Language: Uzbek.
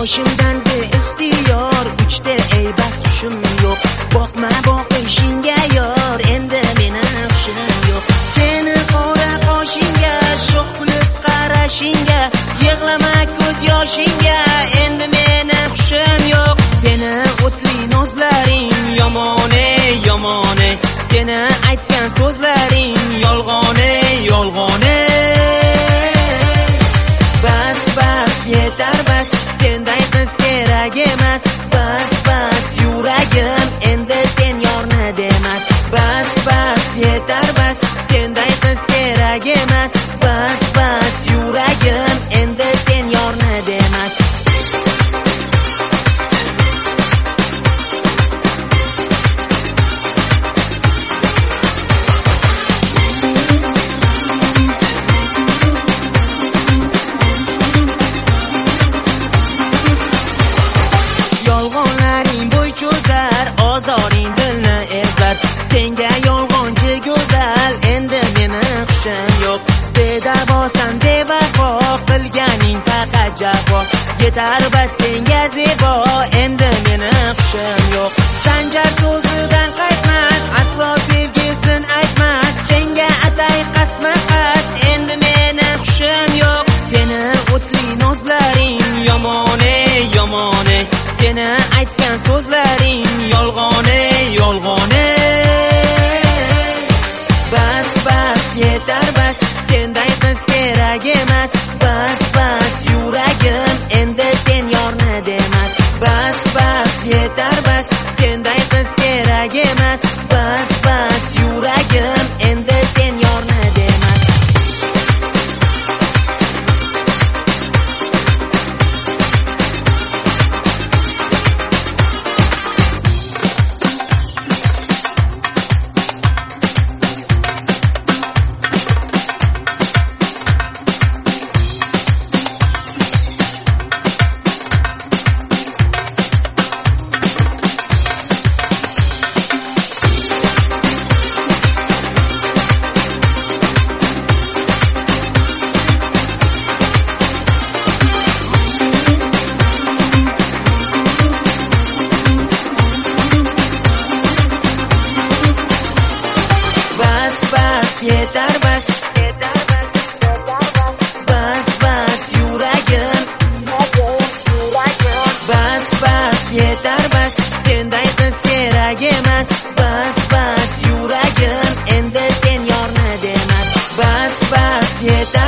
boshimdan ixtiyor uchta aybat hushim yo'q. Boqma boqishingga yor, endi meni hushim yo'q. Seni qora qoshingga, sho'x kulib qarashingga, yig'lama ko'z yoshingga, endi meni hushim yo'q. Seni o'tli nozlaring yomone yomone, seni aytgan so'zlaring yolg'one yolg'one. Bas bas yetar bas, senday qiz kerak emas. Bas bas yuragim endi sen yorni demas. Bas bas yetar bas, senday qiz kerak emas. Bas bas yuragim endi sen yorni demas. Yolg'onlaring bo'y cho'zar, ozoring dilni ezar. Senga yolg'onchi go'zal, endi meni hushim yo'q. Bedavosan bevafo, qilganing faqat jafo. Yetar bas senga zebo, endi meni hushim yo'q. Sanjar so'zidan qaytmas, aslo sevgisin aytmas. Senga atay qasma-qas, endi meni hushim yo'q. Seni o'tli nozlaring yomone yomone, seni aytgan so'zlaring yolg'one yolg'one. Bas bas yetar bas, senday qiz kerak emas. Bas bas yuragim endi sen yorni demas. Bas bas yetar bas, senday qiz kerak emas. Bas bas yuragim endi sen yorni demas. Yetar bas, bas bas yuragim, bas bas yetar bas, senday qiz kerak emas. Bas bas yuragim endi sen yorni demas. Bas bas yetar